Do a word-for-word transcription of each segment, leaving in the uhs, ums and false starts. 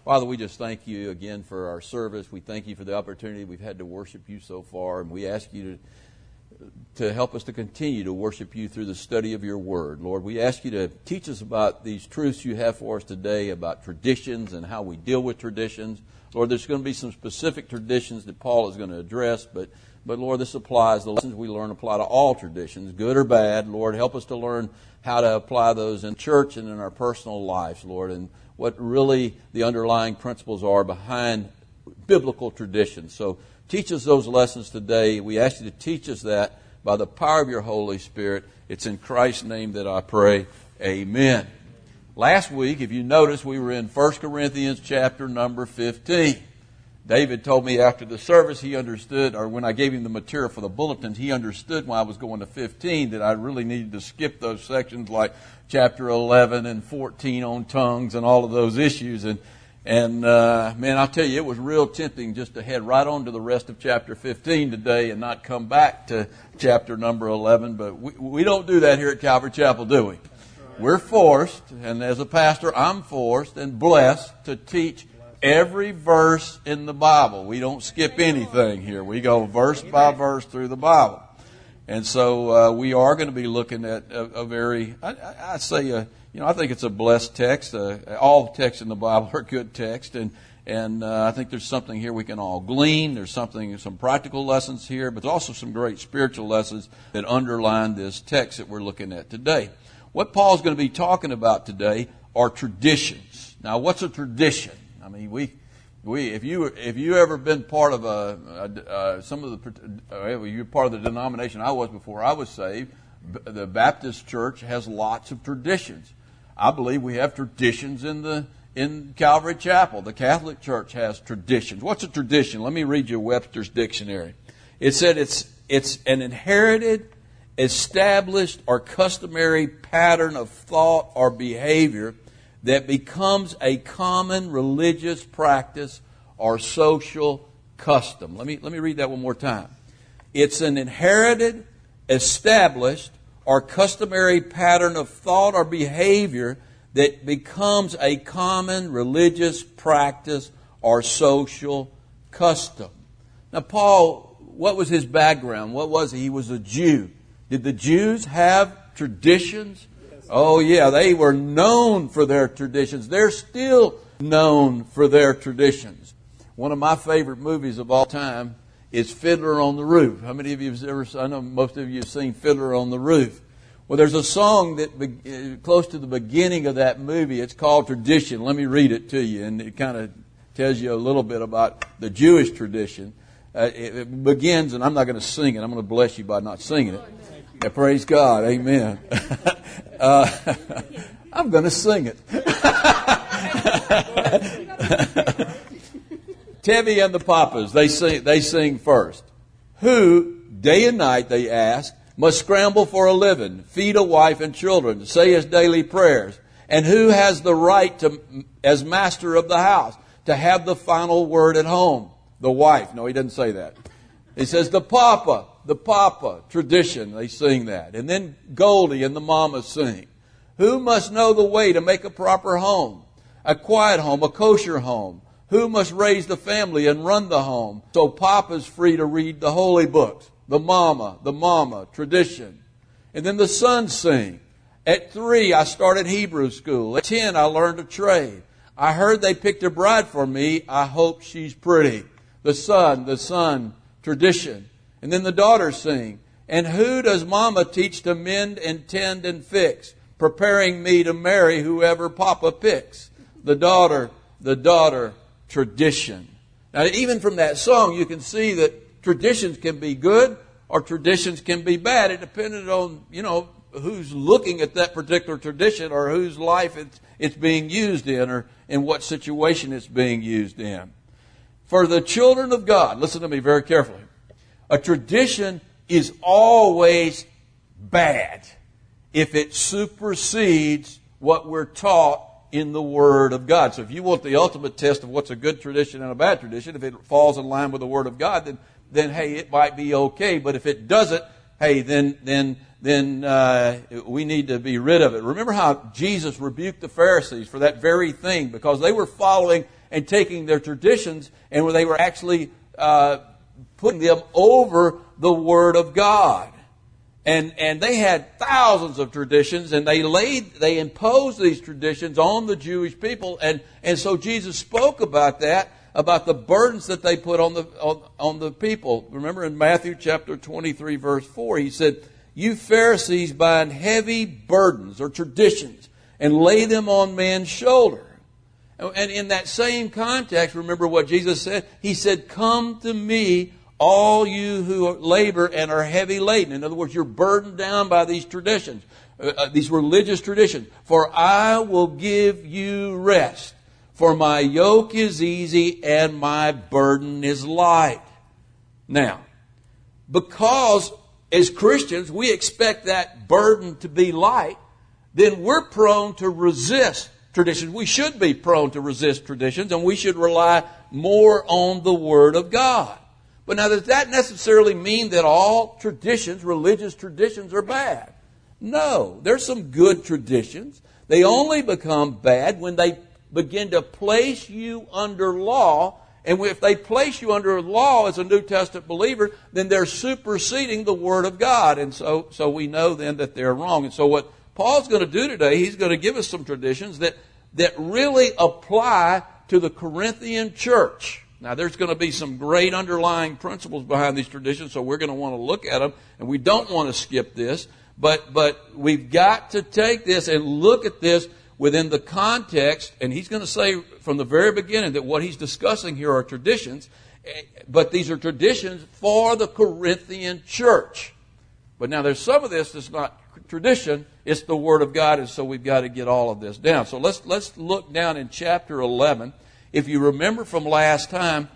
Father, we just thank you again for our service. We thank you for the opportunity we've had to worship you so far, and we ask you to to help us to continue to worship you through the study of your word. Lord, we ask you to teach us about these truths you have for us today about traditions and how we deal with traditions. Lord, there's going to be some specific traditions that Paul is going to address, but, but Lord, this applies, the lessons we learn apply to all traditions, good or bad. Lord, help us to learn how to apply those in church and in our personal lives, Lord, and what really the underlying principles are behind biblical traditions. So teach us those lessons today. We ask you to teach us that by the power of your Holy Spirit. It's in Christ's name that I pray. Amen. Last week, if you notice, we were in First Corinthians chapter number fifteen. David told me after the service he understood, or when I gave him the material for the bulletins, he understood when I was going to fifteen that I really needed to skip those sections like chapter eleven and fourteen on tongues and all of those issues. And And, uh, man, I'll tell you, it was real tempting just to head right on to the rest of chapter fifteen today and not come back to chapter number eleven. But we, we don't do that here at Calvary Chapel, do we? Right. We're forced, and as a pastor, I'm forced and blessed to teach every verse in the Bible. We don't skip anything here. We go verse by verse through the Bible. And so uh, we are going to be looking at a, a very, I, I, I say, a, you know, I think it's a blessed text. Uh, all texts in the Bible are good texts, and and uh, I think there's something here we can all glean. There's something, some practical lessons here, but there's also some great spiritual lessons that underline this text that we're looking at today. What Paul's going to be talking about today are traditions. Now, what's a tradition? I mean, we. We, if you if you ever been part of a, a uh, some of the uh, you're part of the denomination I was before I was saved, the Baptist Church has lots of traditions. I believe we have traditions in the in Calvary Chapel. The Catholic Church has traditions. What's a tradition? Let me read you Webster's dictionary. It said it's it's an inherited, established, or customary pattern of thought or behavior that becomes a common religious practice or social custom. Let me let me read that one more time. It's an inherited, established, or customary pattern of thought or behavior that becomes a common religious practice or social custom. Now, Paul, what was his background? What was he? He was a Jew. Did the Jews have traditions? Oh, yeah, they were known for their traditions. They're still known for their traditions. One of my favorite movies of all time is Fiddler on the Roof. How many of you have ever, I know most of you have seen Fiddler on the Roof. Well, there's a song that be, close to the beginning of that movie. It's called Tradition. Let me read it to you, and it kind of tells you a little bit about the Jewish tradition. Uh, it, it begins, and I'm not going to sing it. I'm going to bless you by not singing it. Yeah, praise God. Amen. uh, I'm going to sing it. Tevye and the Papas, they sing, they sing first. Who, day and night, they ask, must scramble for a living, feed a wife and children, say his daily prayers? And who has the right to, as master of the house, to have the final word at home? The wife. No, he doesn't say that. He says the papa. The Papa, tradition, they sing that. And then Goldie and the Mama sing. Who must know the way to make a proper home? A quiet home, a kosher home. Who must raise the family and run the home? So Papa's free to read the holy books. The Mama, the Mama, tradition. And then the sons sing. At three, I started Hebrew school. At ten, I learned a trade. I heard they picked a bride for me. I hope she's pretty. The son, the son, tradition. And then the daughters sing. And who does Mama teach to mend and tend and fix, preparing me to marry whoever Papa picks? The daughter, the daughter, tradition. Now, even from that song, you can see that traditions can be good or traditions can be bad. It depended on, you know, who's looking at that particular tradition or whose life it's, it's being used in or in what situation it's being used in. For the children of God, listen to me very carefully. A tradition is always bad if it supersedes what we're taught in the Word of God. So if you want the ultimate test of what's a good tradition and a bad tradition, if it falls in line with the Word of God, then, then hey, it might be okay. But if it doesn't, hey, then then then uh, we need to be rid of it. Remember how Jesus rebuked the Pharisees for that very thing because they were following and taking their traditions, and where they were actually uh, putting them over the Word of God. And and they had thousands of traditions, and they laid they imposed these traditions on the Jewish people, and, and so Jesus spoke about that, about the burdens that they put on the on, on the people. Remember in Matthew chapter twenty-three, verse four, he said, "You Pharisees bind heavy burdens or traditions and lay them on man's shoulder." And in that same context, remember what Jesus said? He said, "Come to me, all you who labor and are heavy laden." In other words, you're burdened down by these traditions, uh, these religious traditions. "For I will give you rest. For my yoke is easy and my burden is light." Now, because as Christians we expect that burden to be light, then we're prone to resist traditions. We should be prone to resist traditions, and we should rely more on the Word of God. But now, does that necessarily mean that all traditions, religious traditions, are bad? No. There's some good traditions. They only become bad when they begin to place you under law. And if they place you under law as a New Testament believer, then they're superseding the Word of God. And so, so we know then that they're wrong. And so what Paul's going to do today, he's going to give us some traditions that, that really apply to the Corinthian church. Now, there's going to be some great underlying principles behind these traditions, so we're going to want to look at them, and we don't want to skip this. But, but we've got to take this and look at this within the context, and he's going to say from the very beginning that what he's discussing here are traditions, but these are traditions for the Corinthian church. But now there's some of this that's not tradition, it's the Word of God, and so we've got to get all of this down. So let's let's look down in chapter eleven. If you remember from last time,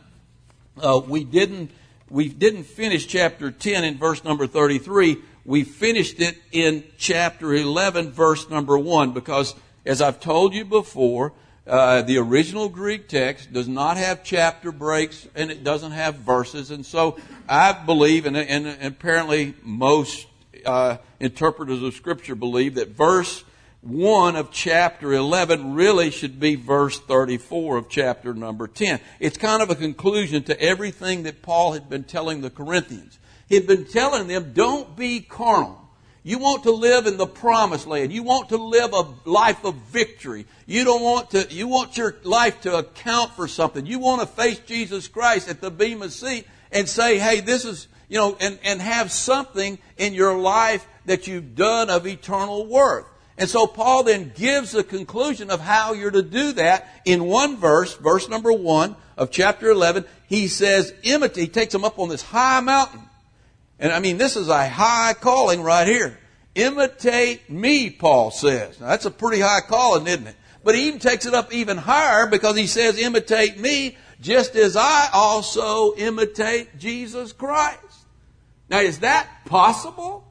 uh, we didn't we didn't finish chapter ten in verse number thirty-three. We finished it in chapter eleven, verse number one, because as I've told you before, uh, the original Greek text does not have chapter breaks and it doesn't have verses. And so I believe, and, and, and apparently most uh, interpreters of Scripture believe, that verse one of chapter eleven really should be verse thirty-four of chapter number ten. It's kind of a conclusion to everything that Paul had been telling the Corinthians. He'd been telling them, don't be carnal. You want to live in the promised land. You want to live a life of victory. You don't want to, you want your life to account for something. You want to face Jesus Christ at the bema seat and say, hey, this is, you know, and, and have something in your life that you've done of eternal worth. And so Paul then gives a conclusion of how you're to do that in one verse, verse number one of chapter eleven. He says, imitate, he takes them up on this high mountain. And I mean, this is a high calling right here. Imitate me, Paul says. Now, that's a pretty high calling, isn't it? But he even takes it up even higher because he says, imitate me just as I also imitate Jesus Christ. Now, is that possible?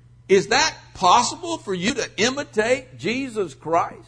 Is that possible for you to imitate Jesus Christ?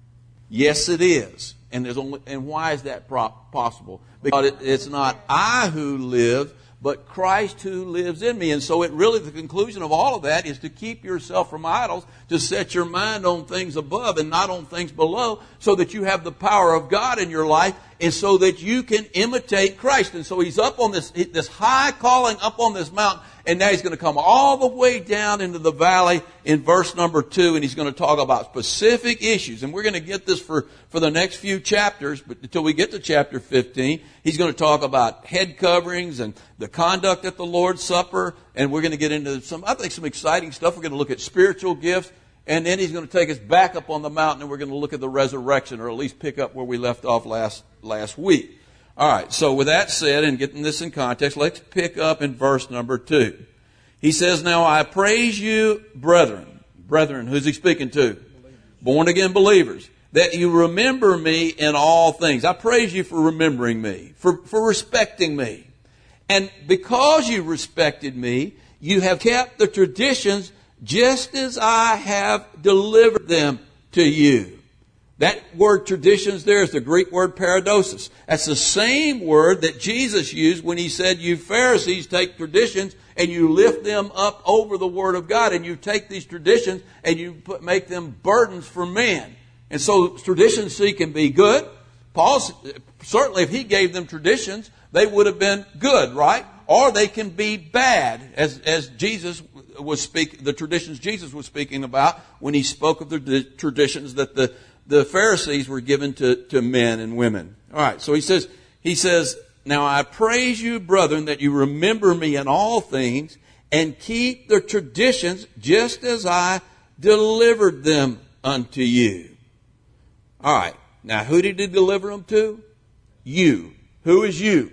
Yes, it is. And there's only, and why is that possible? Because it, it's not I who live, but Christ who lives in me. And so it really, the conclusion of all of that is to keep yourself from idols, to set your mind on things above and not on things below, so that you have the power of God in your life and so that you can imitate Christ. And so he's up on this, this high calling up on this mountain, and now he's going to come all the way down into the valley in verse number two, and he's going to talk about specific issues. And we're going to get this for, for the next few chapters, but until we get to chapter fifteen, he's going to talk about head coverings and the conduct at the Lord's Supper, and we're going to get into some, I think, some exciting stuff. We're going to look at spiritual gifts, and then he's going to take us back up on the mountain, and we're going to look at the resurrection, or at least pick up where we left off last last week. All right, so with that said, and getting this in context, let's pick up in verse number two. He says, now I praise you, brethren. Brethren, who's he speaking to? Born again believers. That you remember me in all things. I praise you for remembering me, for, for respecting me. And because you respected me, you have kept the traditions just as I have delivered them to you. That word traditions there is the Greek word paradosis. That's the same word that Jesus used when he said, you Pharisees take traditions and you lift them up over the Word of God, and you take these traditions and you put, make them burdens for men. And so traditions, see, can be good. Paul's, certainly if he gave them traditions, they would have been good, right? Or they can be bad, as, as Jesus was speaking, the traditions Jesus was speaking about when he spoke of the, the traditions that the, the Pharisees were given to, to men and women. All right, so he says, he says, now I praise you, brethren, that you remember me in all things and keep the traditions just as I delivered them unto you. All right, now who did he deliver them to? You. Who is you?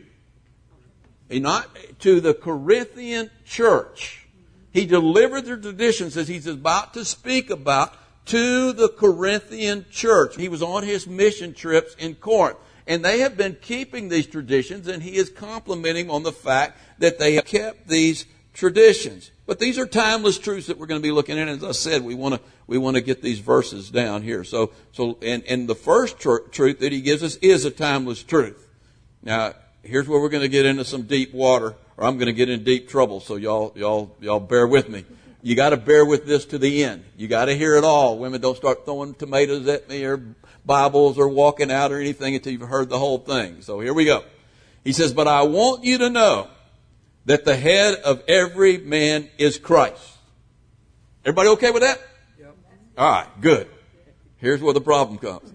Not to the Corinthian church. He delivered the traditions as he's about to speak about to the Corinthian church. He was on his mission trips in Corinth. And they have been keeping these traditions, and he is complimenting on the fact that they have kept these traditions. But these are timeless truths that we're going to be looking at. As I said, we want to we want to get these verses down here. So so and, and the first tr- truth that he gives us is a timeless truth. Now, here's where we're going to get into some deep water, or I'm going to get in deep trouble. So y'all, y'all, y'all bear with me. You got to bear with this to the end. You got to hear it all. Women, don't start throwing tomatoes at me or Bibles or walking out or anything until you've heard the whole thing. So here we go. He says, "But I want you to know that the head of every man is Christ." Everybody okay with that? Yep. All right, good. Here's where the problem comes.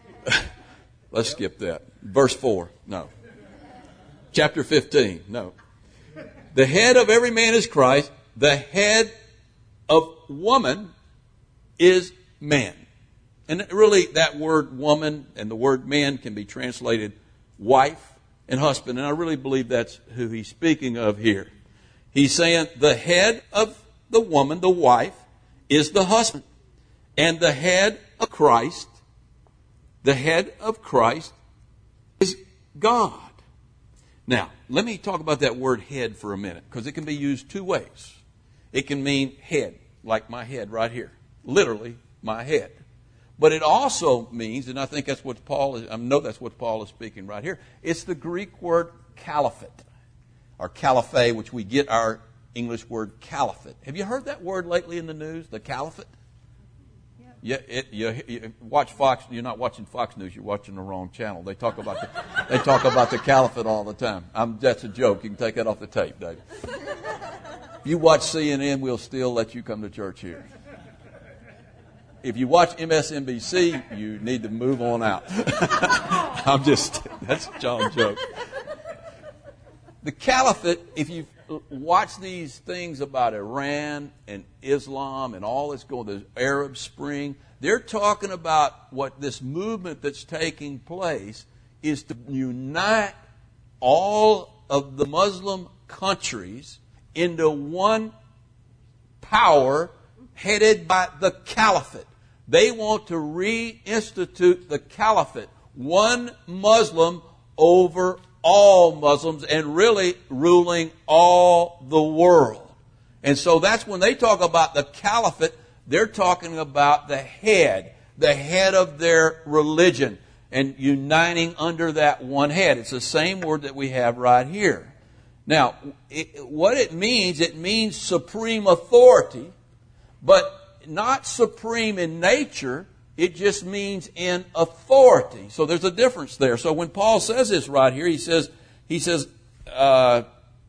Let's skip that. Verse four. No. Chapter fifteen. No. The head of every man is Christ. The head of woman is man. And really that word woman and the word man can be translated wife and husband. And I really believe that's who he's speaking of here. He's saying the head of the woman, the wife, is the husband. And the head of Christ, the head of Christ is God. Now, let me talk about that word head for a minute, because it can be used two ways. It can mean head, like my head right here. Literally, my head. But it also means, and I think that's what Paul is, I know that's what Paul is speaking right here, it's the Greek word caliphate, or caliphate, which we get our English word caliphate. Have you heard that word lately in the news, the caliphate? Yeah, it, you, you watch Fox. You're not watching Fox News. You're watching the wrong channel. They talk about the they talk about the caliphate all the time. I'm, that's a joke. You can take that off the tape, David. If you watch C N N, we'll still let you come to church here. If you watch M S N B C, you need to move on out. I'm just that's a John joke. The caliphate, if you watch these things about Iran and Islam and all that's going, the Arab Spring, they're talking about what this movement that's taking place is to unite all of the Muslim countries into one power headed by the caliphate. They want to reinstitute the caliphate, one Muslim over all Muslims, and really ruling all the world. And so that's when they talk about the caliphate, they're talking about the head, the head of their religion, and uniting under that one head. It's the same word that we have right here. Now, it, what it means, it means supreme authority, but not supreme in nature. It just means in authority. So there's a difference there. So when Paul says this right here, he says, he says, uh,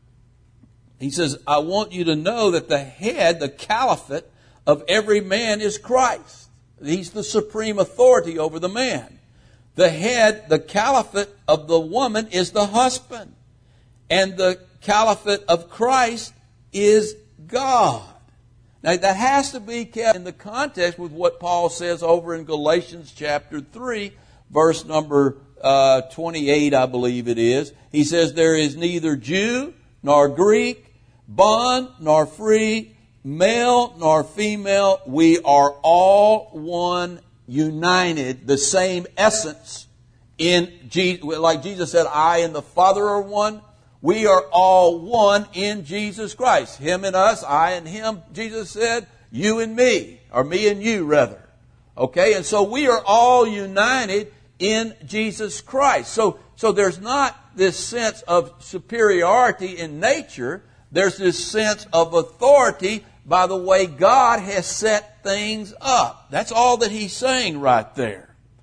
he says, I want you to know that the head, the caliphate of every man is Christ. He's the supreme authority over the man. The head, the caliphate of the woman is the husband. And the caliphate of Christ is God. Now, that has to be kept in the context with what Paul says over in Galatians chapter three, verse number uh, twenty-eight, I believe it is. He says, there is neither Jew nor Greek, bond nor free, male nor female. We are all one, united, the same essence in Jesus. Like Jesus said, I and the Father are one. We are all one in Jesus Christ. Him and us, I and him, Jesus said, you and me, or me and you rather. Okay, and so we are all united in Jesus Christ. So, so there's not this sense of superiority in nature. There's this sense of authority by the way God has set things up. That's all that he's saying right there.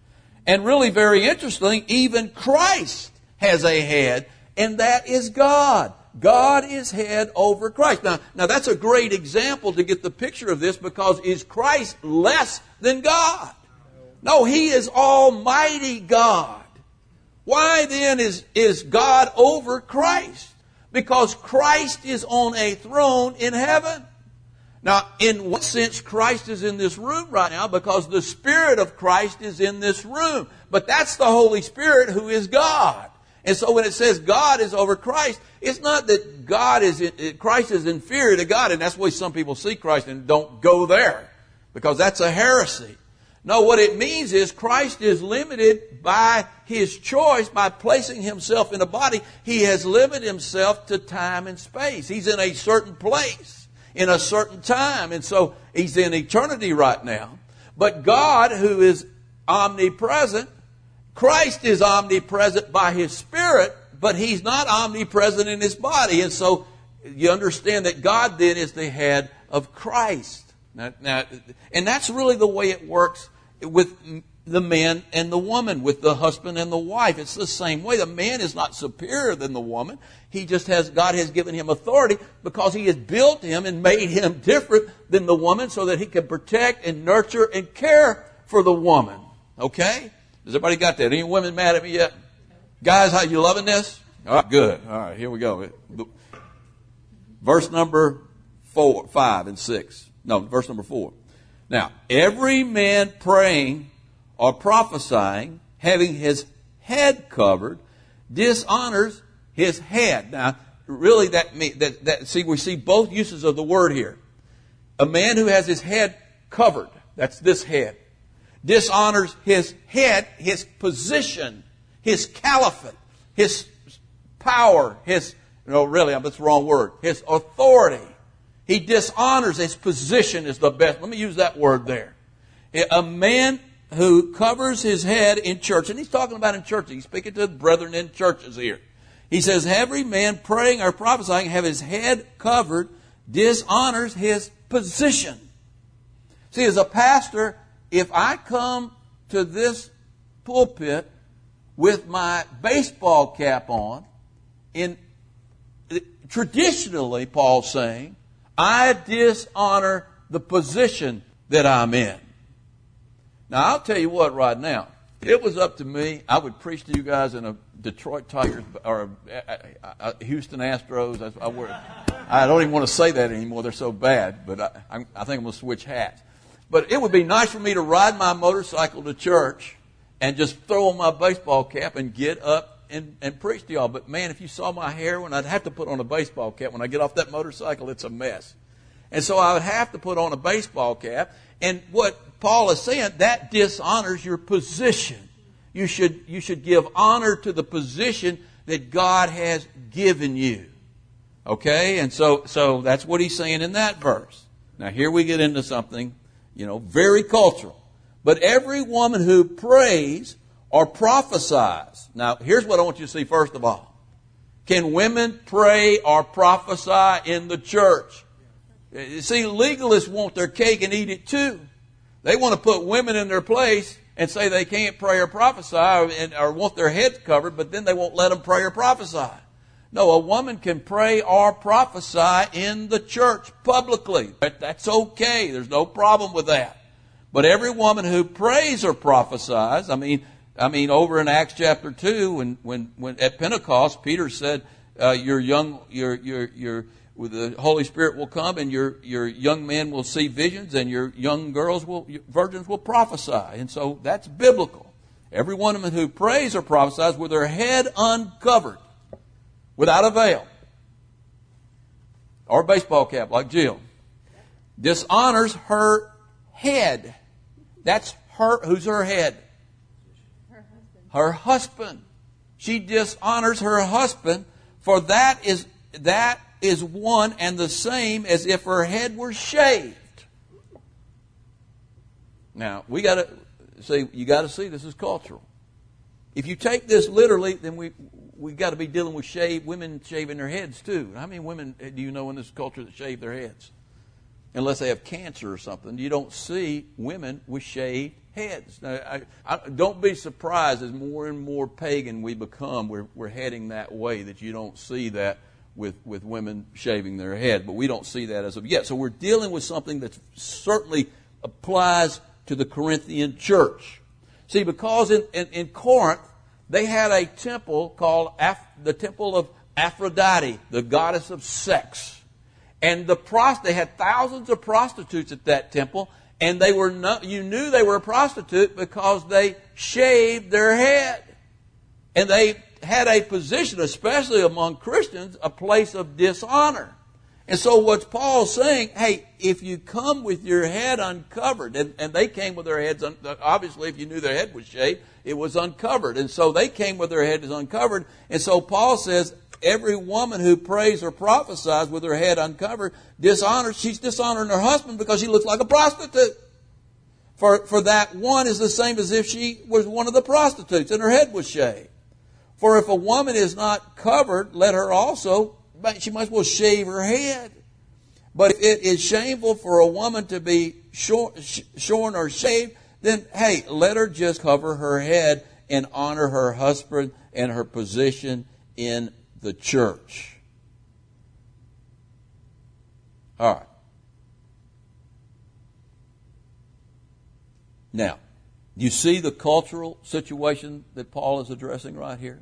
And really very interesting, even Christ has a head, and that is God. God is head over Christ. Now, now that's a great example to get the picture of this, because is Christ less than God? No, He is Almighty God. Why then is, is God over Christ? Because Christ is on a throne in heaven. Now, in what sense Christ is in this room right now? Because the Spirit of Christ is in this room. But that's the Holy Spirit who is God. And so when it says God is over Christ, it's not that God is Christ is inferior to God, and that's the way some people see Christ and don't go there, because that's a heresy. No, what it means is Christ is limited by His choice, by placing Himself in a body. He has limited Himself to time and space. He's in a certain place, in a certain time, and so He's in eternity right now. But God, who is omnipresent, Christ is omnipresent by His Spirit, but He's not omnipresent in His body. And so you understand that God then is the head of Christ. Now, now, and that's really the way it works with the man and the woman, with the husband and the wife. It's the same way. The man is not superior than the woman. He just has, God has given him authority because He has built him and made him different than the woman so that he can protect and nurture and care for the woman. Okay? Has everybody got that? Any women mad at me yet? Guys, how you loving this? All right, good. All right, here we go. Verse number four, five, and six. No, verse number four. Now, every man praying or prophesying, having his head covered, dishonors his head. Now, really, that, mean, that, that see, we see both uses of the word here. A man who has his head covered, that's this head, dishonors his head, his position, his caliphate, his power, his, no, really, that's the wrong word, his authority. He dishonors his position is the best. Let me use that word there. A man who covers his head in church, and he's talking about in churches. He's speaking to the brethren in churches here. He says, every man praying or prophesying, have his head covered, dishonors his position. See, as a pastor, if I come to this pulpit with my baseball cap on, in traditionally, Paul's saying, I dishonor the position that I'm in. Now, I'll tell you what right now. If it was up to me, I would preach to you guys in a Detroit Tigers or a, a, a Houston Astros. I, I, I don't even want to say that anymore. They're so bad. But I, I, I think I'm going to switch hats. But it would be nice for me to ride my motorcycle to church and just throw on my baseball cap and get up and, and preach to y'all. But man, if you saw my hair when I'd have to put on a baseball cap, when I get off that motorcycle, it's a mess. And so I would have to put on a baseball cap. And what Paul is saying, that dishonors your position. You should, you should give honor to the position that God has given you. Okay? And so, so that's what he's saying in that verse. Now here we get into something, you know, very cultural. But every woman who prays or prophesies. Now, here's what I want you to see first of all. Can women pray or prophesy in the church? You see, legalists want their cake and eat it too. They want to put women in their place and say they can't pray or prophesy or, or want their heads covered, but then they won't let them pray or prophesy. No, a woman can pray or prophesy in the church publicly. That's okay. There's no problem with that. But every woman who prays or prophesies, I mean, I mean, over in Acts chapter two, when when, when at Pentecost, Peter said, uh, "Your young, your your your, the Holy Spirit will come, and your your young men will see visions, and your young girls will, virgins will prophesy." And so that's biblical. Every woman who prays or prophesies with her head uncovered, without a veil, or a baseball cap like Jill, dishonors her head. That's her. Who's her head? Her husband. Her husband. She dishonors her husband, for that is that is one and the same as if her head were shaved. Now we got to see. You got to see this is cultural. If you take this literally, then we we got to be dealing with shave women shaving their heads too. How many women do you know in this culture that shave their heads? Unless they have cancer or something, you don't see women with shaved heads. Now, I, I, don't be surprised as more and more pagan we become, we're, we're heading that way, that you don't see that with, with women shaving their head. But we don't see that as of yet. So we're dealing with something that certainly applies to the Corinthian church. See, because in, in, in Corinth, they had a temple called Af- the Temple of Aphrodite, the goddess of sex. And the prost- they had thousands of prostitutes at that temple, and they were not, you knew they were a prostitute because they shaved their head. And they had a position, especially among Christians, a place of dishonor. And so what's Paul saying, hey, if you come with your head uncovered, and, and they came with their heads, un- obviously if you knew their head was shaved, it was uncovered. And so they came with their head is uncovered. And so Paul says, every woman who prays or prophesies with her head uncovered, dishonors, she's dishonoring her husband because she looks like a prostitute. For, for that one is the same as if she was one of the prostitutes and her head was shaved. For if a woman is not covered, let her also, she might as well shave her head. But if it is shameful for a woman to be shorn or shaved, then, hey, let her just cover her head and honor her husband and her position in the church. All right. Now, you see the cultural situation that Paul is addressing right here?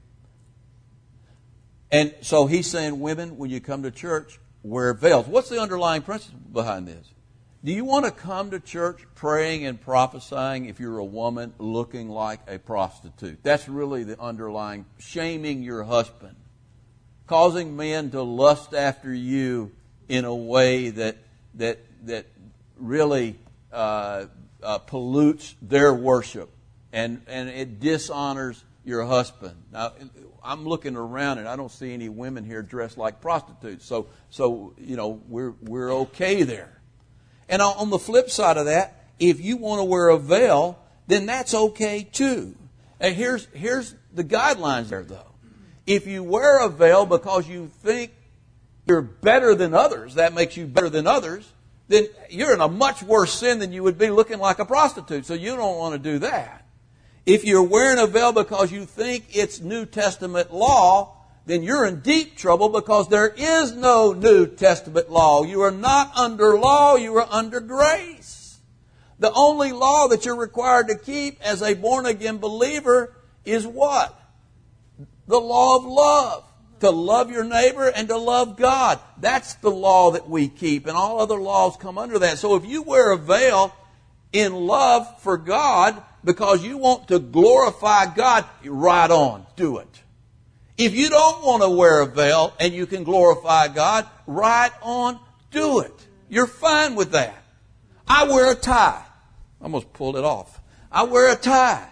And so he's saying, women, when you come to church, wear veils. What's the underlying principle behind this? Do you want to come to church praying and prophesying if you're a woman looking like a prostitute? That's really the underlying, shaming your husband, causing men to lust after you in a way that that that really uh, uh, pollutes their worship, and and it dishonors your husband. Now, I'm looking around and I don't see any women here dressed like prostitutes. So, so you know, we're we're okay there. And on the flip side of that, if you want to wear a veil, then that's okay too. And here's here's the guidelines there, though. If you wear a veil because you think you're better than others, that makes you better than others, then you're in a much worse sin than you would be looking like a prostitute. So you don't want to do that. If you're wearing a veil because you think it's New Testament law, then you're in deep trouble because there is no New Testament law. You are not under law, you are under grace. The only law that you're required to keep as a born-again believer is what? The law of love. To love your neighbor and to love God. That's the law that we keep, and all other laws come under that. So if you wear a veil in love for God because you want to glorify God, right on, do it. If you don't want to wear a veil and you can glorify God, right on, do it. You're fine with that. I wear a tie. I almost pulled it off. I wear a tie.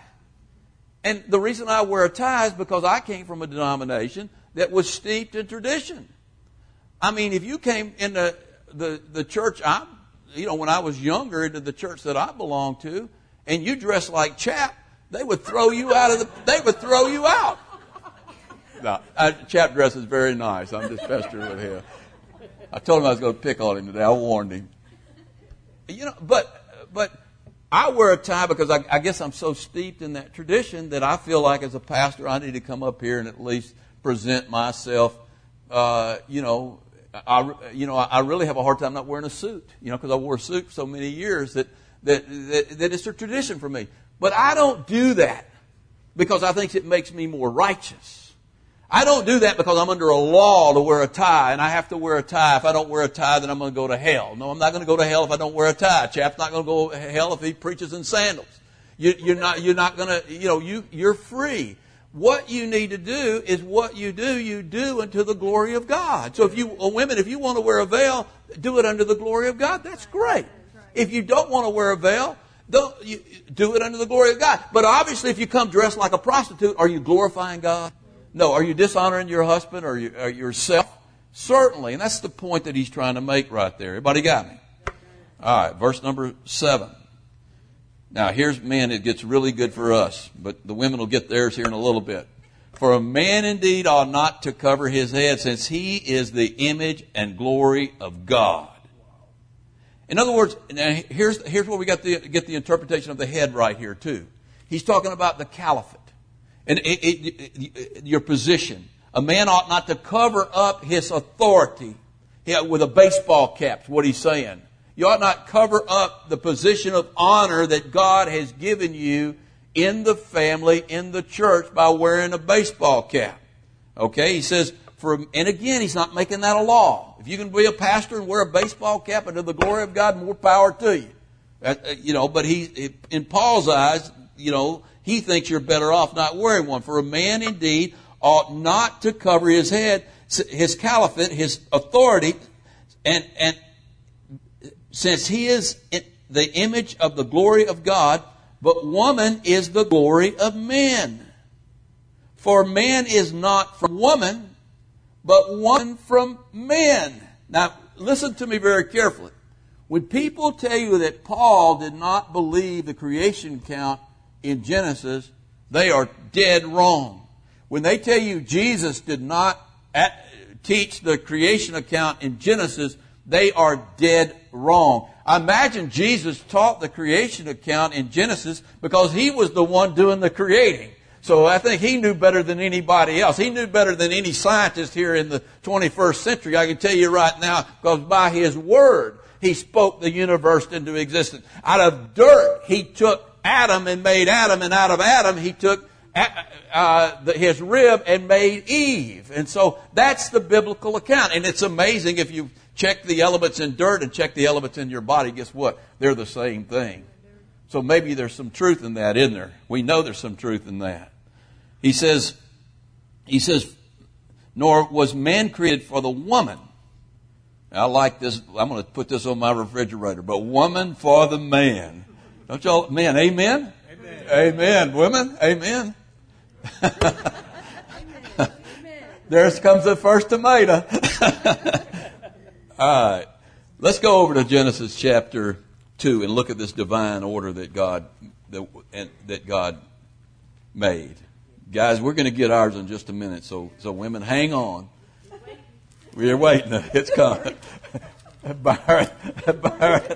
And the reason I wear a tie is because I came from a denomination that was steeped in tradition. I mean, if you came into the, the church, I, you know, when I was younger, into the church that I belonged to, and you dressed like Chap, they would throw you out of the, they would throw you out. No, I, Chap dress is very nice. I'm just pestering with him. I told him I was going to pick on him today. I warned him. You know, but but I wear a tie because I, I guess I'm so steeped in that tradition that I feel like as a pastor I need to come up here and at least present myself. Uh, you know, I you know I really have a hard time not wearing a suit. You know, because I wore a suit for so many years that that that, that it's a tradition for me. But I don't do that because I think it makes me more righteous. I don't do that because I'm under a law to wear a tie, and I have to wear a tie. If I don't wear a tie, then I'm going to go to hell. No, I'm not going to go to hell if I don't wear a tie. Chap's not going to go to hell if he preaches in sandals. You, you're not. You're not going to. You know. You. You're free. What you need to do is what you do. You do unto the glory of God. So if you, uh, women, if you want to wear a veil, do it under the glory of God. That's great. If you don't want to wear a veil, don't you, do it under the glory of God. But obviously, if you come dressed like a prostitute, are you glorifying God? No. Are you dishonoring your husband or, you, or yourself? Certainly. And that's the point that he's trying to make right there. Everybody got me? All right. Verse number seven. Now, here's, man, it gets really good for us. But the women will get theirs here in a little bit. For a man indeed ought not to cover his head, since he is the image and glory of God. In other words, now here's, here's where we got the, get the interpretation of the head right here too. He's talking about the caliphate and it, it, it, your position. A man ought not to cover up his authority with a baseball cap, is what he's saying. You ought not cover up the position of honor that God has given you in the family, in the church, by wearing a baseball cap. Okay, he says, for, and again, he's not making that a law. If you can be a pastor and wear a baseball cap and to the glory of God, more power to you. Uh, you know, but he, in Paul's eyes, you know, he thinks you're better off not wearing one. For a man indeed ought not to cover his head, his caliphate, his authority, and, and since he is the image of the glory of God, but woman is the glory of men. For man is not from woman, but woman from men. Now, listen to me very carefully. When people tell you that Paul did not believe the creation account in Genesis, they are dead wrong. When they tell you Jesus did not at, teach the creation account in Genesis, they are dead wrong. I imagine Jesus taught the creation account in Genesis because he was the one doing the creating. So I think he knew better than anybody else. He knew better than any scientist here in the twenty-first century. I can tell you right now, because by his word, he spoke the universe into existence. Out of dirt, he took Adam and made Adam, and out of Adam, he took uh, the, his rib and made Eve. And so that's the biblical account. And it's amazing if you check the elements in dirt and check the elements in your body, guess what? They're the same thing. So maybe there's some truth in that, isn't there? We know there's some truth in that. He says, he says, nor was man created for the woman. I like this. I'm going to put this on my refrigerator. But woman for the man. Don't y'all, men, amen? Amen. Amen. Women, amen. Amen. There comes the first tomato. All right. Let's go over to Genesis chapter two and look at this divine order that God that, that God made. Guys, we're going to get ours in just a minute, so so women, hang on. We're waiting. It's coming. Byron, Byron.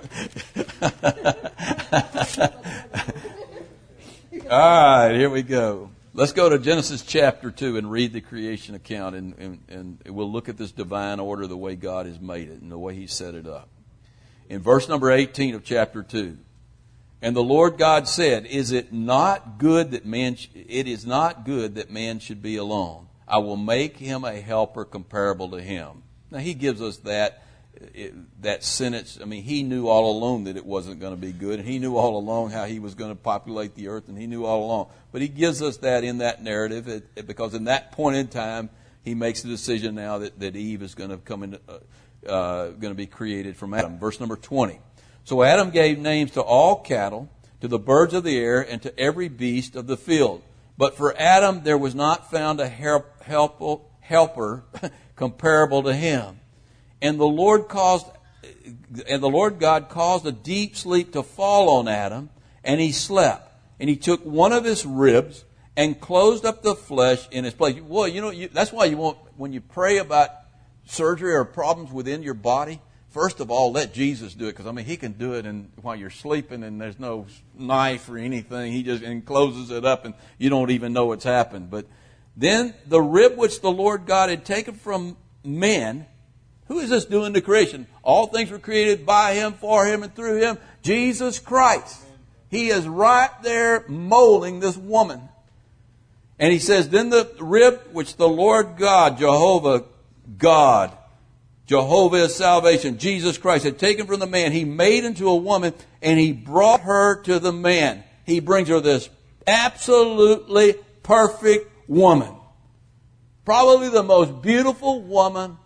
All right, here we go. Let's go to Genesis chapter two and read the creation account, and, and, and we'll look at this divine order, the way God has made it and the way he set it up. In verse number eighteen of chapter two, and the Lord God said, "Is it not good that man? Sh- it is not good that man should be alone. I will make him a helper comparable to him." Now he gives us that it, that sentence. I mean, he knew all along that it wasn't going to be good, and he knew all along how he was going to populate the earth, and he knew all along. But he gives us that in that narrative it, it, because in that point in time, he makes the decision now that, that Eve is going to come into. Uh, Uh, going to be created from Adam. Verse number twenty. So Adam gave names to all cattle, to the birds of the air, and to every beast of the field. But for Adam there was not found a help, help, helper comparable to him. And the Lord caused, and the Lord God caused a deep sleep to fall on Adam, and he slept. And he took one of his ribs and closed up the flesh in his place. Well, you know, you, that's why you want, when you pray about surgery or problems within your body, first of all, let Jesus do it, because I mean, he can do it and while you're sleeping and there's no knife or anything. He just and closes it up and you don't even know what's happened. But then the rib which the Lord God had taken from men, who is this doing the creation? All things were created by him, for him, and through him. Jesus Christ. He is right there molding this woman. And he says, then the rib which the Lord God, Jehovah God, Jehovah is salvation, Jesus Christ, had taken from the man, he made into a woman, and he brought her to the man. He brings her this absolutely perfect woman. Probably the most beautiful woman,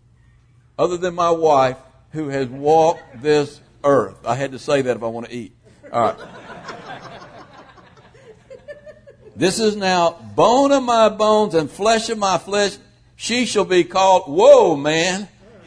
other than my wife, who has walked this earth. I had to say that if I want to eat. All right. This is now bone of my bones and flesh of my flesh. She shall be called, whoa, man.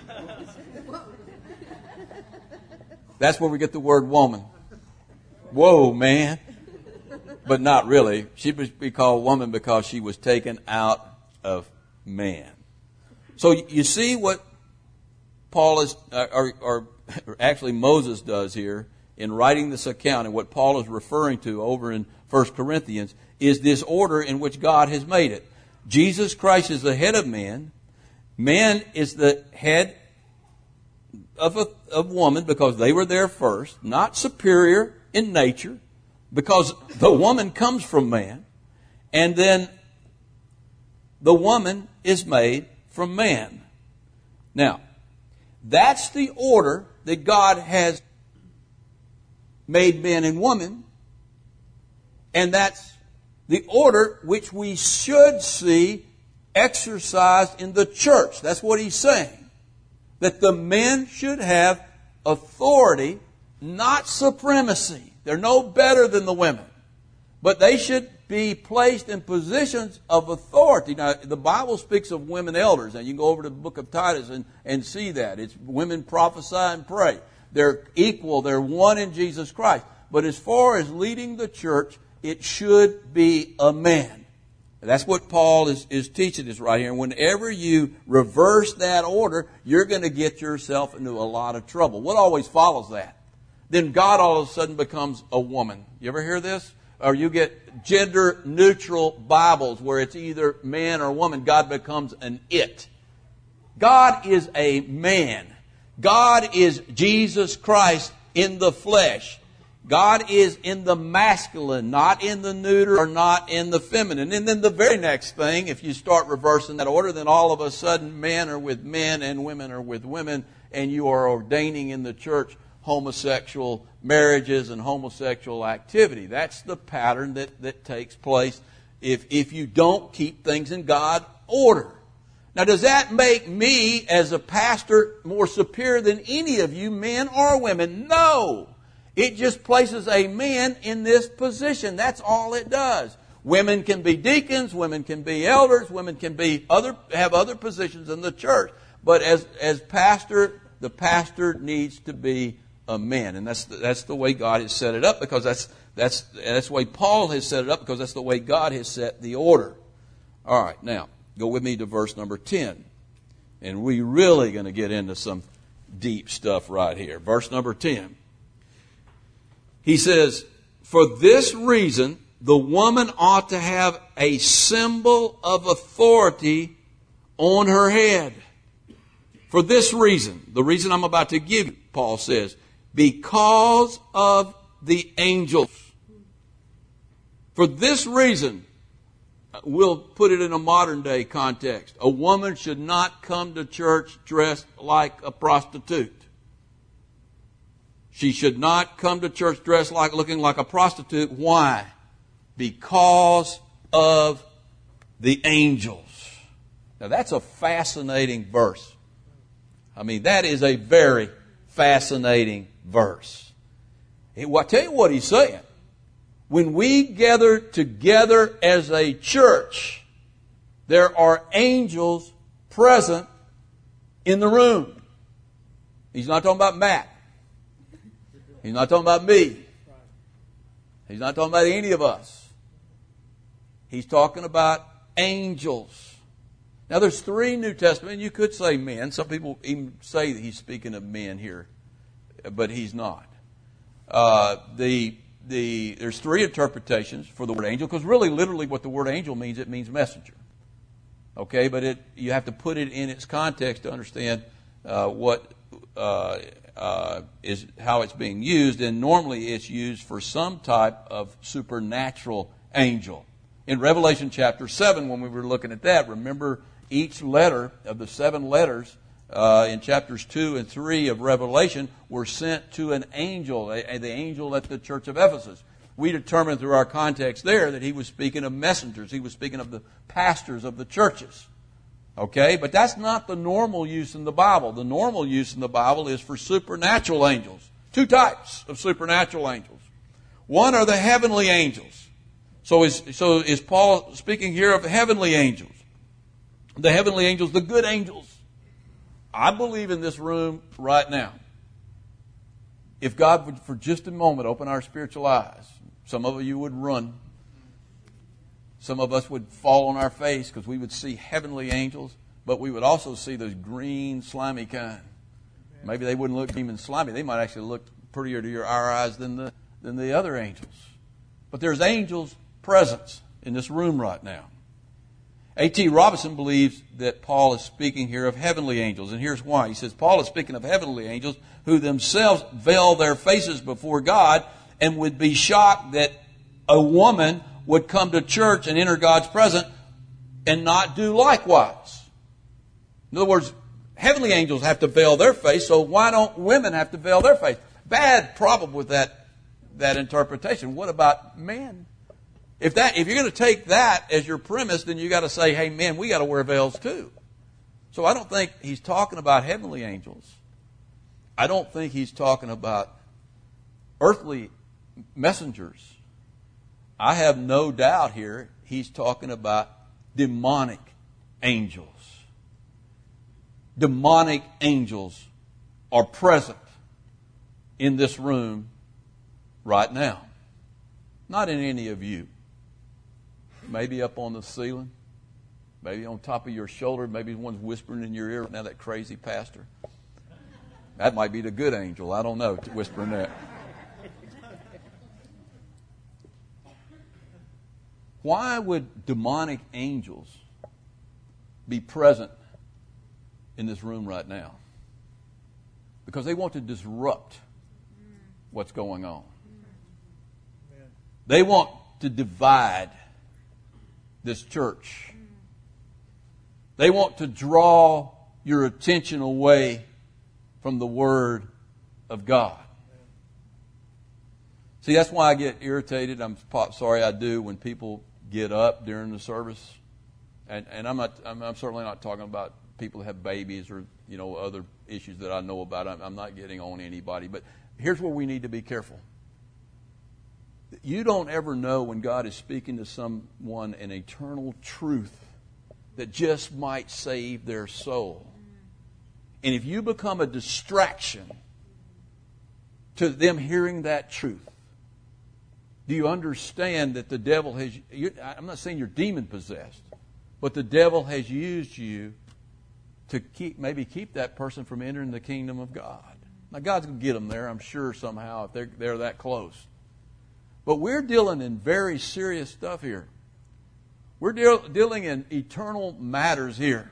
That's where we get the word woman. Whoa, man. But not really. She would be called woman because she was taken out of man. So you see what Paul is, or, or actually Moses does here in writing this account, and what Paul is referring to over in First Corinthians, is this order in which God has made it. Jesus Christ is the head of man. Man is the head of a of woman because they were there first, not superior in nature, because the woman comes from man, and then the woman is made from man. Now, that's the order that God has made man and woman, and that's the order which we should see exercised in the church. That's what he's saying. That the men should have authority, not supremacy. They're no better than the women. But they should be placed in positions of authority. Now, the Bible speaks of women elders, and you can go over to the book of Titus and, and see that. It's women prophesy and pray. They're equal. They're one in Jesus Christ. But as far as leading the church, it should be a man. That's what Paul is, is teaching us right here. And whenever you reverse that order, you're going to get yourself into a lot of trouble. What always follows that? Then God all of a sudden becomes a woman. You ever hear this? Or you get gender-neutral Bibles where it's either man or woman. God becomes an it. God is a man. God is Jesus Christ in the flesh. God is in the masculine, not in the neuter or not in the feminine. And then the very next thing, if you start reversing that order, then all of a sudden men are with men and women are with women, and you are ordaining in the church homosexual marriages and homosexual activity. That's the pattern that, that takes place if, if you don't keep things in God's order. Now, does that make me, as a pastor, more superior than any of you, men or women? No. It just places a man in this position. That's all it does. Women can be deacons, women can be elders, women can be other have other positions in the church. But as as pastor, the pastor needs to be a man, and that's the, that's the way God has set it up, because that's that's that's the way Paul has set it up, because that's the way God has set the order. All right, now go with me to verse number ten, and we're really going to get into some deep stuff right here. Verse number ten. He says, "For this reason, the woman ought to have a symbol of authority on her head." For this reason, the reason I'm about to give you, Paul says, because of the angels. For this reason, we'll put it in a modern day context. A woman should not come to church dressed like a prostitute. She should not come to church dressed like looking like a prostitute. Why? Because of the angels. Now that's a fascinating verse. I mean, that is a very fascinating verse. I'll tell you what he's saying. When we gather together as a church, there are angels present in the room. He's not talking about Matt. He's not talking about me. He's not talking about any of us. He's talking about angels. Now there's three New Testament. You could say men. Some people even say that he's speaking of men here, but he's not. Uh, the the there's three interpretations for the word angel, because really, literally, what the word angel means, it means messenger. Okay, but it you have to put it in its context to understand uh, what. Uh, Uh, is how it's being used, and normally it's used for some type of supernatural angel. In Revelation chapter seven, when we were looking at that, remember each letter of the seven letters uh, in chapters two and three of Revelation were sent to an angel, a, a, the angel at the church of Ephesus. We determined through our context there that he was speaking of messengers. He was speaking of the pastors of the churches. Okay, but that's not the normal use in the Bible. The normal use in the Bible is for supernatural angels. Two types of supernatural angels. One are the heavenly angels. So is, so is Paul speaking here of heavenly angels? The heavenly angels, the good angels. I believe in this room right now, if God would for just a moment open our spiritual eyes, some of you would run. Some of us would fall on our face because we would see heavenly angels, but we would also see those green, slimy kind. Maybe they wouldn't look even slimy. They might actually look prettier to your our eyes than the than the other angels. But there's angels' presence in this room right now. A T Robinson believes that Paul is speaking here of heavenly angels, and here's why. He says Paul is speaking of heavenly angels who themselves veil their faces before God and would be shocked that a woman would come to church and enter God's presence and not do likewise. In other words, heavenly angels have to veil their face, so why don't women have to veil their face? Bad problem with that, that interpretation. What about men? If that, if you're going to take that as your premise, then you got to say, hey, men, we got to wear veils too. So I don't think he's talking about heavenly angels. I don't think he's talking about earthly messengers. I have no doubt here he's talking about demonic angels. Demonic angels are present in this room right now. Not in any of you. Maybe up on the ceiling. Maybe on top of your shoulder. Maybe one's whispering in your ear. Now that crazy pastor. That might be the good angel. I don't know, whispering that. Why would demonic angels be present in this room right now? Because they want to disrupt what's going on. They want to divide this church. They want to draw your attention away from the Word of God. See, that's why I get irritated. I'm sorry I do when people get up during the service. And, and I'm not. I'm, I'm certainly not talking about people who have babies or, you know, other issues that I know about. I'm, I'm not getting on anybody. But here's where we need to be careful. You don't ever know when God is speaking to someone an eternal truth that just might save their soul. And if you become a distraction to them hearing that truth, do you understand that the devil has, I'm not saying you're demon possessed, but the devil has used you to keep, maybe keep that person from entering the kingdom of God. Now God's going to get them there, I'm sure, somehow, if they're, they're that close. But we're dealing in very serious stuff here. We're deal, dealing in eternal matters here.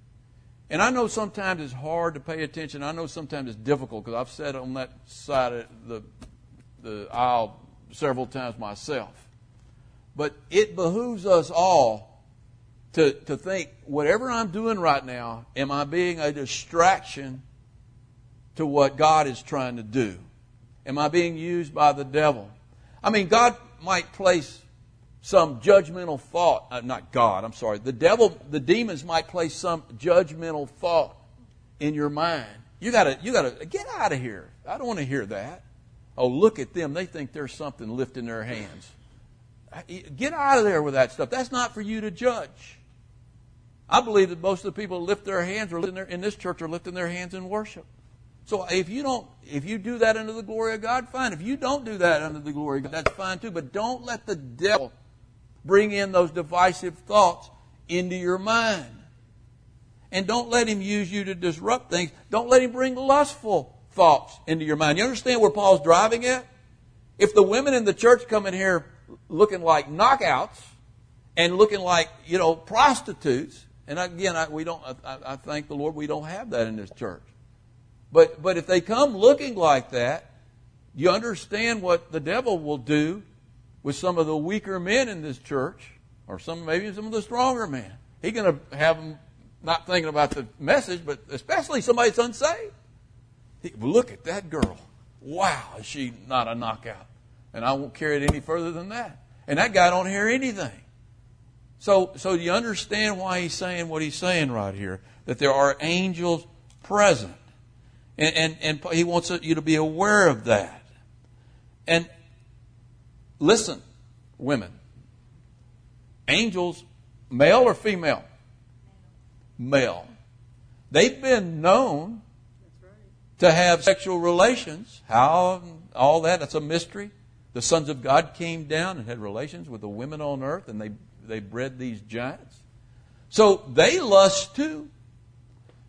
And I know sometimes it's hard to pay attention. I know sometimes it's difficult because I've sat on that side of the, the aisle several times myself. But it behooves us all to, to think, whatever I'm doing right now, am I being a distraction to what God is trying to do? Am I being used by the devil? I mean, God might place some judgmental thought, uh, not God, I'm sorry, the devil, the demons might place some judgmental thought in your mind. You gotta, you gotta, get out of here. I don't want to hear that. Oh, look at them. They think there's something lifting their hands. Get out of there with that stuff. That's not for you to judge. I believe that most of the people who lift their hands are lifting their, in this church are lifting their hands in worship. So if you don't, if you do that under the glory of God, fine. If you don't do that under the glory of God, that's fine too. But don't let the devil bring in those divisive thoughts into your mind. And don't let him use you to disrupt things. Don't let him bring lustful thoughts into your mind. You understand where Paul's driving at? If the women in the church come in here looking like knockouts and looking like, you know, prostitutes, and again, I, we don't. I, I thank the Lord we don't have that in this church. But but if they come looking like that, you understand what the devil will do with some of the weaker men in this church, or some maybe some of the stronger men. He's going to have them not thinking about the message, but especially somebody that's unsaved. He, look at that girl. Wow, is she not a knockout? And I won't carry it any further than that. And that guy don't hear anything. So so you understand why he's saying what he's saying right here, that there are angels present. And, and, and he wants you to be aware of that. And listen, women. Angels, male or female? Male. They've been known to have sexual relations. How? All that, that's a mystery. The sons of God came down and had relations with the women on earth, and they, they bred these giants. So they lust too.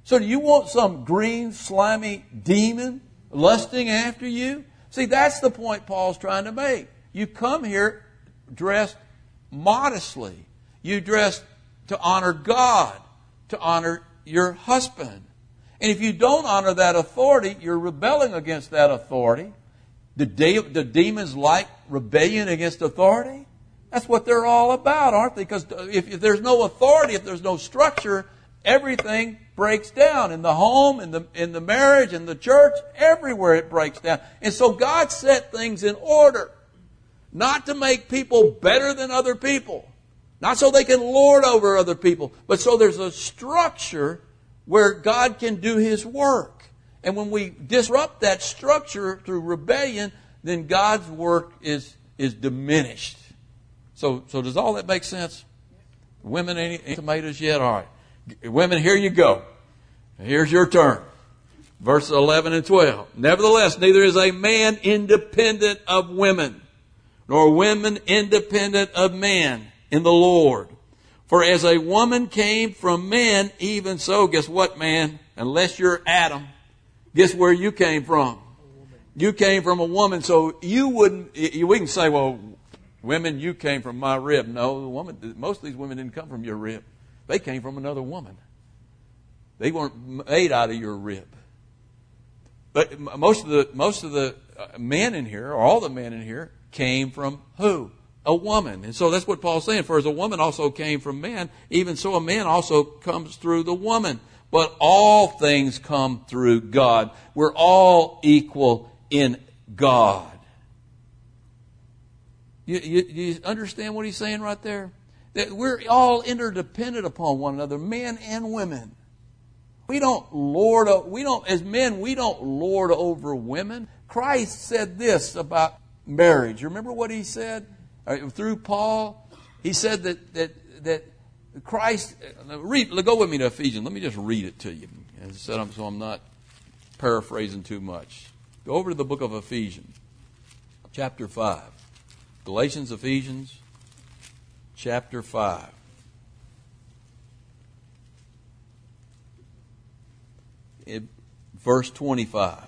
So do you want some green, slimy demon lusting after you? See, that's the point Paul's trying to make. You come here dressed modestly. You dress to honor God, to honor your husband. And if you don't honor that authority, you're rebelling against that authority. The, de- the demons like rebellion against authority. That's what they're all about, aren't they? Because if, if there's no authority, if there's no structure, everything breaks down. In the home, in the, in the marriage, in the church, everywhere it breaks down. And so God set things in order. Not to make people better than other people. Not so they can lord over other people. But so there's a structure where God can do His work. And when we disrupt that structure through rebellion, then God's work is, is diminished. So, so does all that make sense? Women, any, any tomatoes yet? All right. Women, here you go. Here's your turn. Verses eleven and twelve. Nevertheless, neither is a man independent of women, nor women independent of men in the Lord. For as a woman came from men, even so, guess what, man? Unless you're Adam, guess where you came from? You came from a woman, so you wouldn't, you wouldn't say, well, women, you came from my rib. No, the woman, most of these women didn't come from your rib. They came from another woman. They weren't made out of your rib. But most of the, most of the men in here, or all the men in here, came from who? A woman. And so that's what Paul's saying. For as a woman also came from man, even so a man also comes through the woman. But all things come through God. We're all equal in God. You, you, you understand what he's saying right there? That we're all interdependent upon one another, men and women. We don't lord, we don't, as men, we don't lord over women. Christ said this about marriage. You remember what he said? Through Paul, he said that that that Christ. Read, go with me to Ephesians. Let me just read it to you, as I said, so I'm not paraphrasing too much. Go over to the book of Ephesians, chapter five. Galatians, Ephesians, chapter five. It, verse twenty-five.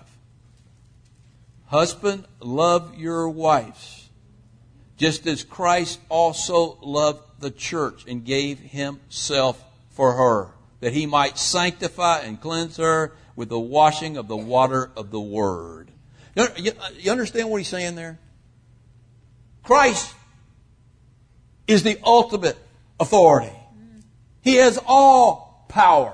Husband, love your wives, just as Christ also loved the church and gave himself for her, that he might sanctify and cleanse her with the washing of the water of the word. You, you, you understand what he's saying there? Christ is the ultimate authority. He has all power.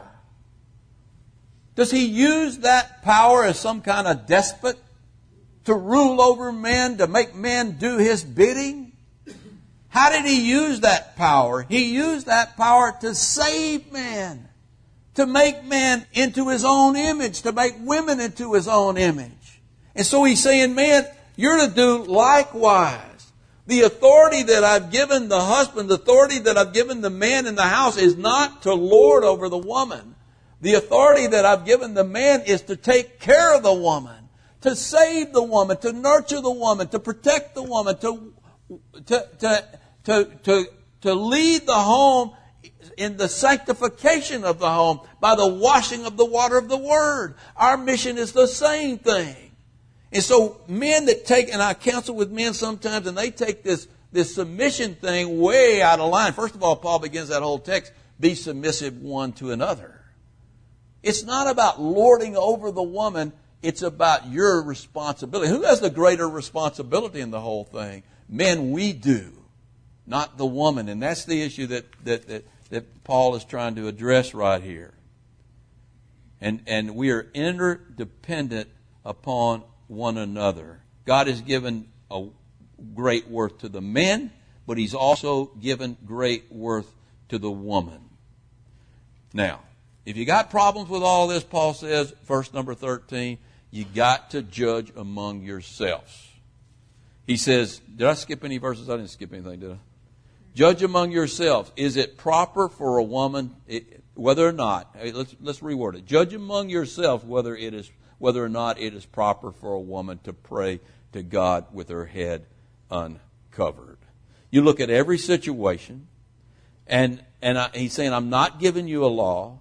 Does he use that power as some kind of despot to rule over men, to make men do his bidding? How did he use that power? He used that power to save man, to make man into his own image, to make women into his own image. And so he's saying, man, you're to do likewise. The authority that I've given the husband, the authority that I've given the man in the house is not to lord over the woman. The authority that I've given the man is to take care of the woman, to save the woman, to nurture the woman, to protect the woman, to to to to to, to lead the home in the sanctification of the home by the washing of the water of the Word. Our mission is the same thing. And so men that take, and I counsel with men sometimes, and they take this, this submission thing way out of line. First of all, Paul begins that whole text, be submissive one to another. It's not about lording over the woman. It's about your responsibility. Who has the greater responsibility in the whole thing? Men, we do, not the woman. And that's the issue that, that, that, that Paul is trying to address right here. And, and we are interdependent upon one another. God has given a great worth to the men, but he's also given great worth to the woman. Now, if you got problems with all this, Paul says, verse number thirteen, you got to judge among yourselves. He says, did I skip any verses? I didn't skip anything, did I? Judge among yourselves. Is it proper for a woman, it, whether or not, let's, let's reword it. Judge among yourselves whether it is, whether or not it is proper for a woman to pray to God with her head uncovered. You look at every situation, and, and I, he's saying, I'm not giving you a law.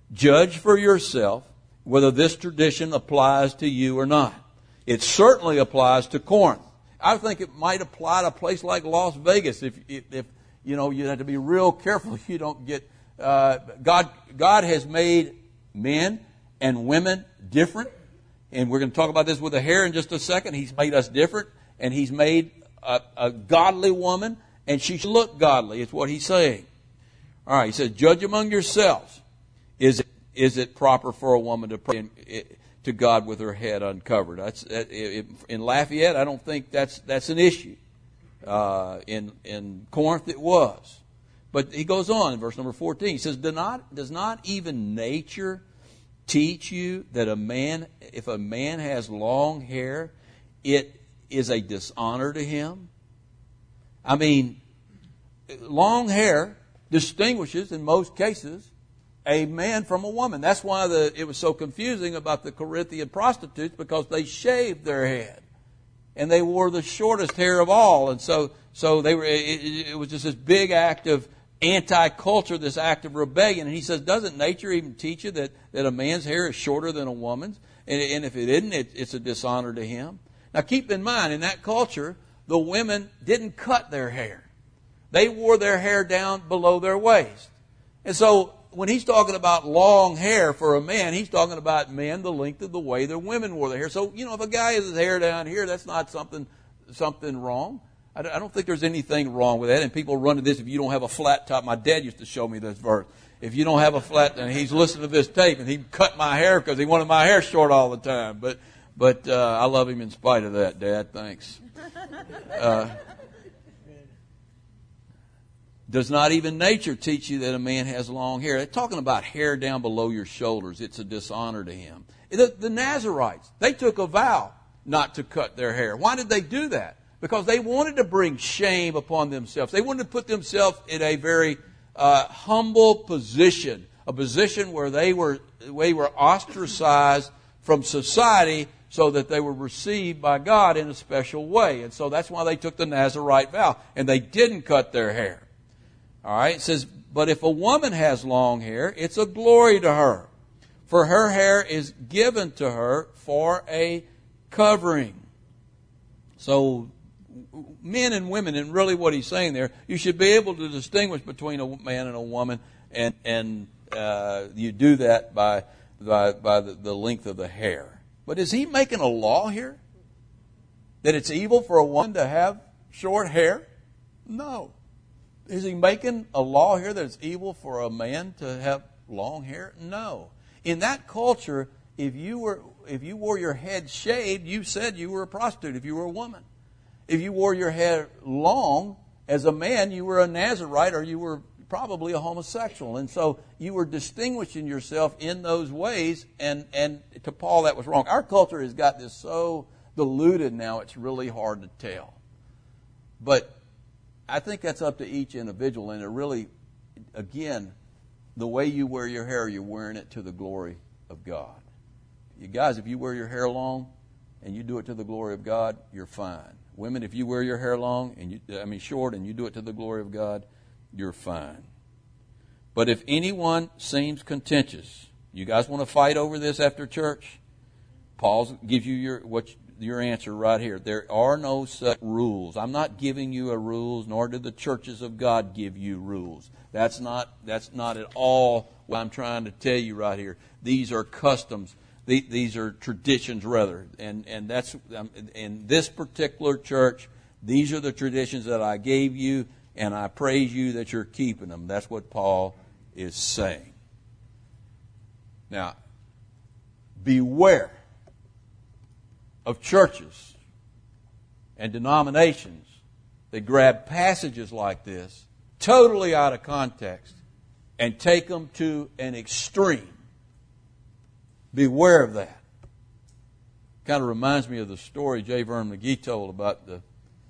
Judge for yourself whether this tradition applies to you or not. It certainly applies to Corinth. I think it might apply to a place like Las Vegas. If, if, if you know, you have to be real careful you don't get. Uh, God, God has made men and women different, and we're going to talk about this with the hair in just a second. He's made us different, and He's made a, a godly woman, and she should look godly. It's what He's saying. All right, He says, "Judge among yourselves. Is it is it proper for a woman to pray to God with her head uncovered?" That's in Lafayette. I don't think that's that's an issue. Uh, in in Corinth, it was. But he goes on in verse number fourteen. He says, "Do not does not even nature teach you that a man, if a man has long hair, it is a dishonor to him?" I mean, long hair distinguishes, in most cases, a man from a woman. That's why the, it was so confusing about the Corinthian prostitutes, because they shaved their head. And they wore the shortest hair of all. And so so they were. It, it was just this big act of anti-culture, this act of rebellion. And he says, doesn't nature even teach you that, that a man's hair is shorter than a woman's? And, and if it isn't, it, it's a dishonor to him. Now keep in mind, in that culture, the women didn't cut their hair. They wore their hair down below their waist. And so when he's talking about long hair for a man, he's talking about men the length of the way their women wore their hair. So, you know, if a guy has his hair down here, that's not something something wrong. I don't think there's anything wrong with that. And people run to this, if you don't have a flat top. My dad used to show me this verse. If you don't have a flat, and he's listening to this tape, and he cut my hair because he wanted my hair short all the time. But but uh, I love him in spite of that, Dad. Thanks. Uh, Does not even nature teach you that a man has long hair? They're talking about hair down below your shoulders. It's a dishonor to him. The, the Nazarites, they took a vow not to cut their hair. Why did they do that? Because they wanted to bring shame upon themselves. They wanted to put themselves in a very uh, humble position, a position where they were, they were ostracized from society so that they were received by God in a special way. And so that's why they took the Nazarite vow. And they didn't cut their hair. All right, it says, "But if a woman has long hair, it's a glory to her, for her hair is given to her for a covering." So, men and women, and really what he's saying there, you should be able to distinguish between a man and a woman, and and uh, you do that by by, by the, the length of the hair. But is he making a law here? That it's evil for a woman to have short hair? No. Is he making a law here that it's evil for a man to have long hair? No. In that culture, if you were if you wore your head shaved, you said you were a prostitute if you were a woman. If you wore your hair long as a man, you were a Nazarite, or you were probably a homosexual. And so you were distinguishing yourself in those ways, and, and to Paul that was wrong. Our culture has got this so diluted now, it's really hard to tell. But I think that's up to each individual, and it really, again, the way you wear your hair, you're wearing it to the glory of God. You guys, if you wear your hair long and you do it to the glory of God, you're fine. Women, if you wear your hair long and you, I mean short, and you do it to the glory of God, you're fine. But if anyone seems contentious, you guys want to fight over this after church? Paul gives you your what. Your answer right here. There are no such rules. I'm not giving you a rules, nor do the churches of God give you rules. That's not that's not at all what I'm trying to tell you right here. These are customs. These are traditions, rather. And and that's in this particular church, these are the traditions that I gave you, and I praise you that you're keeping them. That's what Paul is saying. Now, beware of churches and denominations that grab passages like this totally out of context and take them to an extreme. Beware of that. Kind of reminds me of the story J. Vernon McGee told about the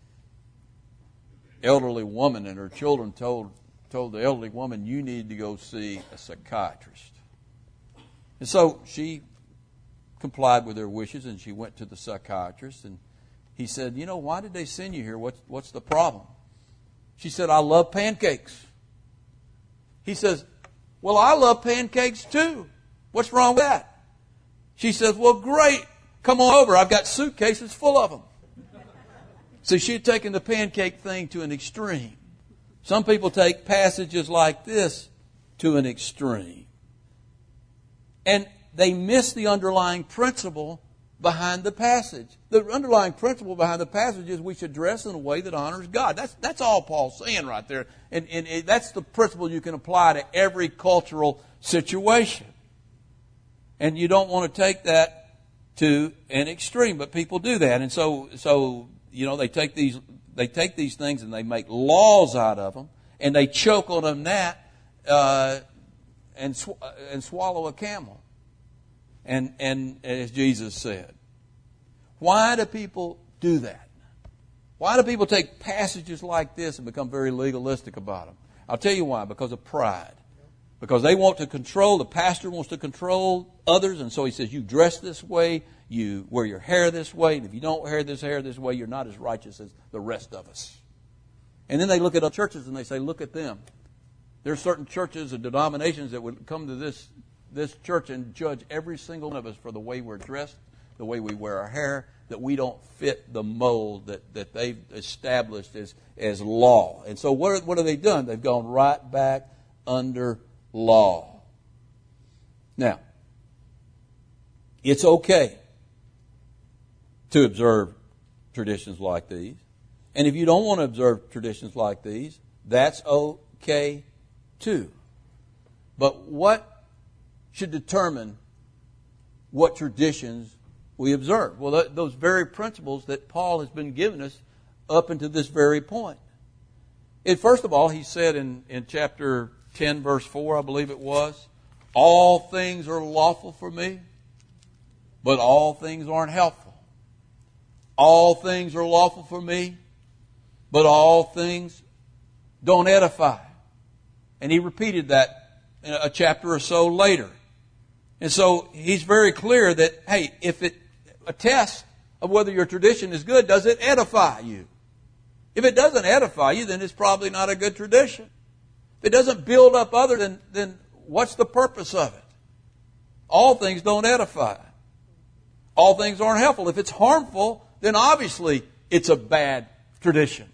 elderly woman, and her children told told the elderly woman, "You need to go see a psychiatrist." And so she complied with their wishes, and she went to the psychiatrist, and he said, "You know, why did they send you here? What's, what's the problem?" She said, "I love pancakes." He says, Well, I love pancakes too. What's wrong with that? She says, well, great. Come on over. I've got suitcases full of them. So she had taken the pancake thing to an extreme. Some people take passages like this to an extreme. And they miss the underlying principle behind the passage. The underlying principle behind the passage is we should dress in a way that honors God. That's that's all Paul's saying right there. And, and it, that's the principle you can apply to every cultural situation. And you don't want to take that to an extreme, but people do that. And so, so you know, they take these they take these things and they make laws out of them, and they choke on them that uh, and sw- and swallow a camel. And and as Jesus said, why do people do that? Why do people take passages like this and become very legalistic about them? I'll tell you why. Because of pride. Because they want to control, the pastor wants to control others, and so he says, you dress this way, you wear your hair this way, and if you don't wear this hair this way, you're not as righteous as the rest of us. And then they look at other churches and they say, look at them. There are certain churches and denominations that would come to this this church and judge every single one of us for the way we're dressed, the way we wear our hair, that we don't fit the mold that, that they've established as, as law. And so what, what have they done? They've gone right back under law. Now, it's okay to observe traditions like these. And if you don't want to observe traditions like these, that's okay too. But what should determine what traditions we observe? Well, th- those very principles that Paul has been giving us up until this very point. And first of all, he said in, in chapter ten, verse four, I believe it was, all things are lawful for me, but all things aren't helpful. All things are lawful for me, but all things don't edify. And he repeated that a chapter or so later. And so he's very clear that, hey, if it, a test of whether your tradition is good, does it edify you? If it doesn't edify you, then it's probably not a good tradition. If it doesn't build up other, then, then what's the purpose of it? All things don't edify. All things aren't helpful. If it's harmful, then obviously it's a bad tradition.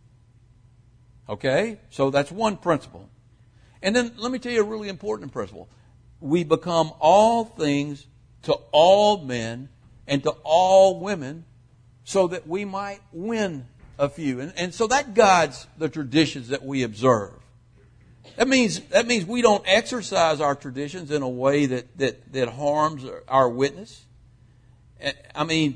Okay? So that's one principle. And then let me tell you a really important principle. We become all things to all men and to all women so that we might win a few. And, and so that guides the traditions that we observe. That means that means we don't exercise our traditions in a way that, that, that harms our witness. I mean,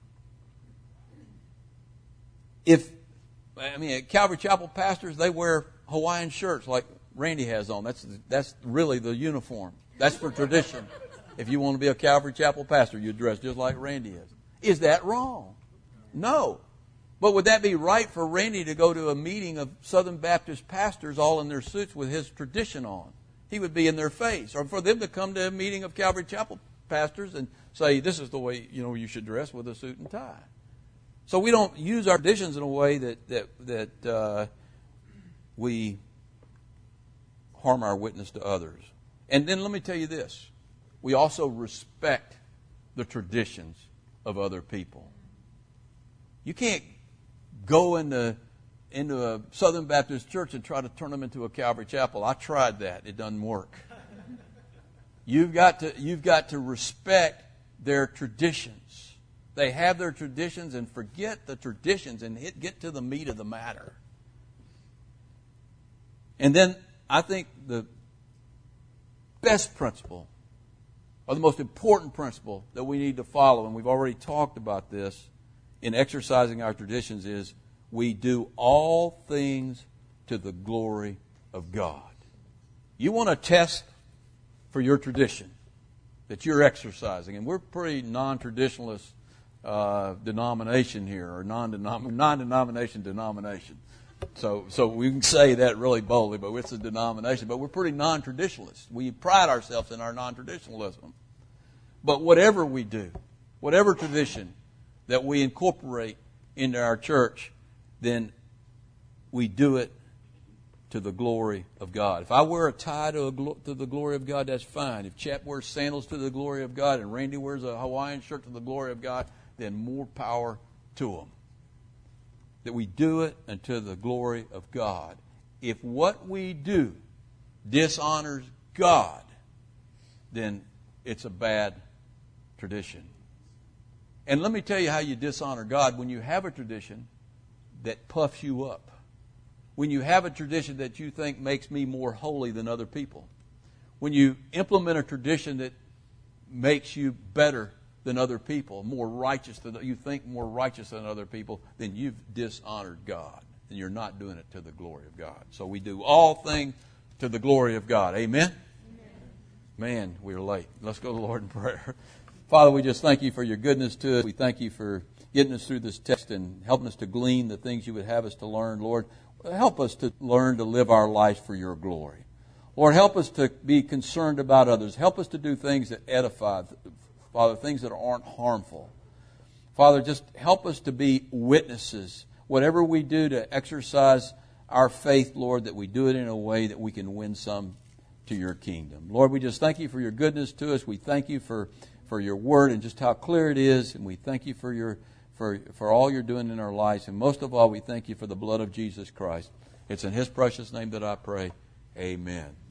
if I mean at Calvary Chapel pastors, they wear Hawaiian shirts like Randy has on. That's that's really the uniform. That's for tradition. If you want to be a Calvary Chapel pastor, you dress just like Randy is. Is that wrong? No. But would that be right for Randy to go to a meeting of Southern Baptist pastors all in their suits with his tradition on? He would be in their face. Or for them to come to a meeting of Calvary Chapel pastors and say, this is the way, you know, you should dress, with a suit and tie. So we don't use our traditions in a way that that that uh, we harm our witness to others. And then let me tell you this. We also respect the traditions of other people. You can't go into, into a Southern Baptist church and try to turn them into a Calvary Chapel. I tried that. It doesn't work. You've got to, you've got to respect their traditions. They have their traditions, and forget the traditions and hit, get to the meat of the matter. And then I think the best principle, or the most important principle that we need to follow, and we've already talked about this in exercising our traditions, is we do all things to the glory of God. You want to test for your tradition that you're exercising, and we're pretty non-traditionalist uh, denomination here, or non-denom- non-denomination denomination. So so we can say that really boldly, but it's a denomination. But we're pretty non-traditionalist. We pride ourselves in our non-traditionalism. But whatever we do, whatever tradition that we incorporate into our church, then we do it to the glory of God. If I wear a tie to, a glo- to the glory of God, that's fine. If Chap wears sandals to the glory of God and Randy wears a Hawaiian shirt to the glory of God, then more power to them. That we do it unto the glory of God. If what we do dishonors God, then it's a bad tradition. And let me tell you how you dishonor God. When you have a tradition that puffs you up. When you have a tradition that you think makes me more holy than other people. When you implement a tradition that makes you better than other people, more righteous than you think more righteous than other people, then you've dishonored God. And you're not doing it to the glory of God. So we do all things to the glory of God. Amen? Amen. Man, we're late. Let's go to the Lord in prayer. Father, we just thank you for your goodness to us. We thank you for getting us through this text and helping us to glean the things you would have us to learn. Lord, help us to learn to live our lives for your glory. Lord, help us to be concerned about others. Help us to do things that edify, Father, things that aren't harmful. Father, just help us to be witnesses. Whatever we do to exercise our faith, Lord, that we do it in a way that we can win some to your kingdom. Lord, we just thank you for your goodness to us. We thank you for, for your word and just how clear it is. And we thank you for your for, for all you're doing in our lives. And most of all, we thank you for the blood of Jesus Christ. It's in his precious name that I pray. Amen.